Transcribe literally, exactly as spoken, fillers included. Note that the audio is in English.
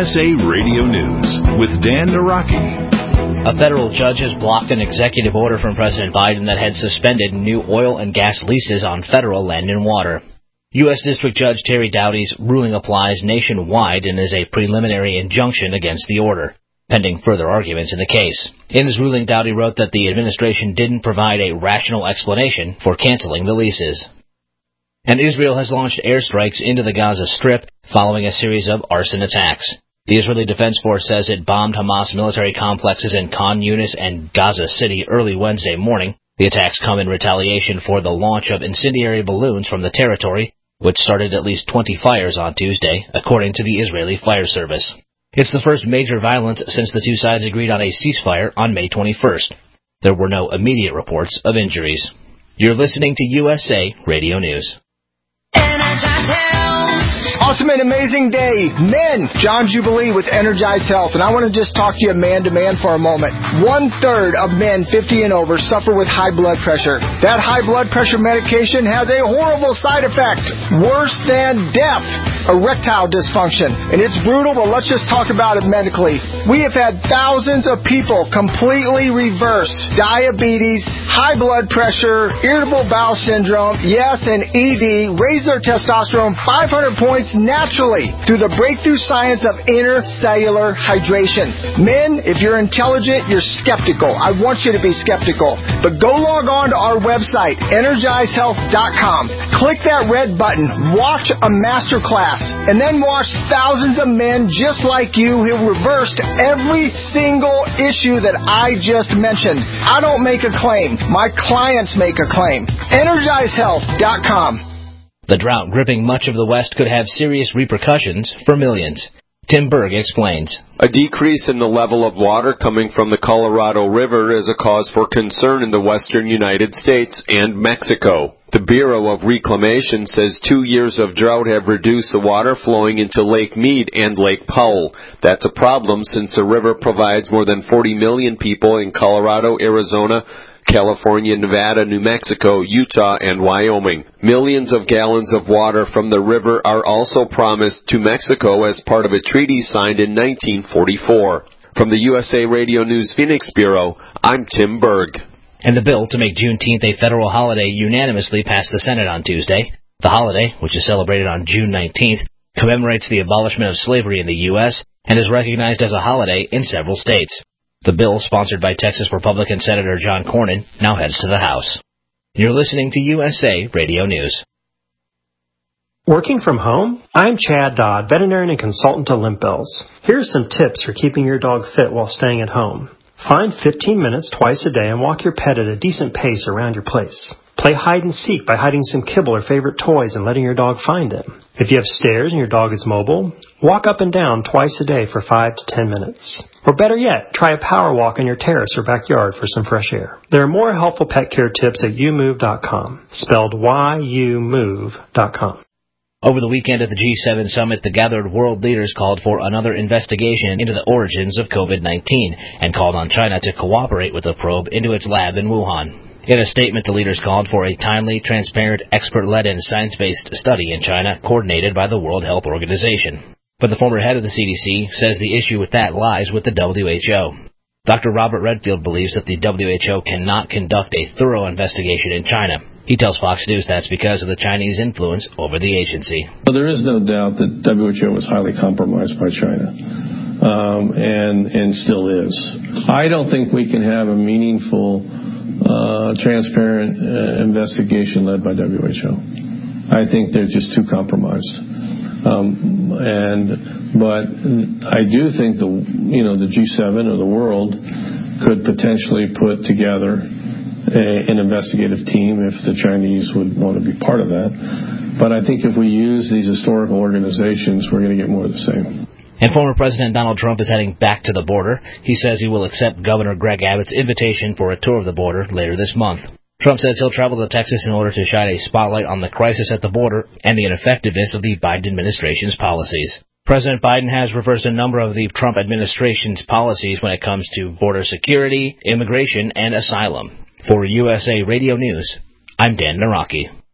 S A Radio News with Dan Naraki. A federal judge has blocked an executive order from President Biden that had suspended new oil and gas leases on federal land and water. U S. District Judge Terry Doughty's ruling applies nationwide and is a preliminary injunction against the order, pending further arguments in the case. In his ruling, Doughty wrote that the administration didn't provide a rational explanation for canceling the leases. And Israel has launched airstrikes into the Gaza Strip following a series of arson attacks. The Israeli Defense Force says it bombed Hamas military complexes in Khan Yunis and Gaza City early Wednesday morning. The attacks come in retaliation for the launch of incendiary balloons from the territory, which started at least twenty fires on Tuesday, according to the Israeli Fire Service. It's the first major violence since the two sides agreed on a ceasefire on May twenty-first. There were no immediate reports of injuries. You're listening to U S A Radio News. Awesome and amazing day. Men, John Jubilee with Energized Health. And I want to just talk to you man to man for a moment. One third of men fifty and over suffer with high blood pressure. That high blood pressure medication has a horrible side effect. Worse than death. Erectile dysfunction. And it's brutal, but let's just talk about it medically. We have had thousands of people completely reverse diabetes, high blood pressure, irritable bowel syndrome, yes, and E D, raise their testosterone five hundred points naturally through the breakthrough science of intercellular hydration. Men, if you're intelligent, you're skeptical. I want you to be skeptical. But go log on to our website, energize health dot com. Click that red button, watch a master class, and then watch thousands of men just like you who reversed every single issue that I just mentioned. I don't make a claim. My clients make a claim. energize health dot com. The drought gripping much of the West could have serious repercussions for millions. Tim Berg explains. A decrease in the level of water coming from the Colorado River is a cause for concern in the western United States and Mexico. The Bureau of Reclamation says two years of drought have reduced the water flowing into Lake Mead and Lake Powell. That's a problem since the river provides more than forty million people in Colorado, Arizona, California, Nevada, New Mexico, Utah, and Wyoming. Millions of gallons of water from the river are also promised to Mexico as part of a treaty signed in nineteen forty-four. From the U S A Radio News Phoenix Bureau, I'm Tim Berg. And the bill to make Juneteenth a federal holiday unanimously passed the Senate on Tuesday. The holiday, which is celebrated on June nineteenth, commemorates the abolishment of slavery in the U S and is recognized as a holiday in several states. The bill, sponsored by Texas Republican Senator John Cornyn, now heads to the House. You're listening to U S A Radio News. Working from home? I'm Chad Dodd, veterinarian and consultant to Limp Bells. Here are some tips for keeping your dog fit while staying at home. Find fifteen minutes twice a day and walk your pet at a decent pace around your place. Play hide and seek by hiding some kibble or favorite toys and letting your dog find them. If you have stairs and your dog is mobile, walk up and down twice a day for five to ten minutes. Or better yet, try a power walk on your terrace or backyard for some fresh air. There are more helpful pet care tips at you move dot com, spelled Y U move dot com. Over the weekend at the G seven summit, the gathered world leaders called for another investigation into the origins of COVID nineteen and called on China to cooperate with the probe into its lab in Wuhan. In a statement, the leaders called for a timely, transparent, expert-led, and science-based study in China coordinated by the World Health Organization. But the former head of the C D C says the issue with that lies with the W H O. Doctor Robert Redfield believes that the W H O cannot conduct a thorough investigation in China. He tells Fox News that's because of the Chinese influence over the agency. Well, there is no doubt that W H O was highly compromised by China, um, and and still is. I don't think we can have a meaningful, uh, transparent uh, investigation led by W H O. I think they're just too compromised. Um, and but I do think the you know the G seven or the world could potentially put together a, an investigative team if the Chinese would want to be part of that. But I think if we use these historical organizations, we're going to get more of the same. And former President Donald Trump is heading back to the border. He says he will accept Governor Greg Abbott's invitation for a tour of the border later this month. Trump says he'll travel to Texas in order to shine a spotlight on the crisis at the border and the ineffectiveness of the Biden administration's policies. President Biden has reversed a number of the Trump administration's policies when it comes to border security, immigration, and asylum. For U S A Radio News, I'm Dan Naraki.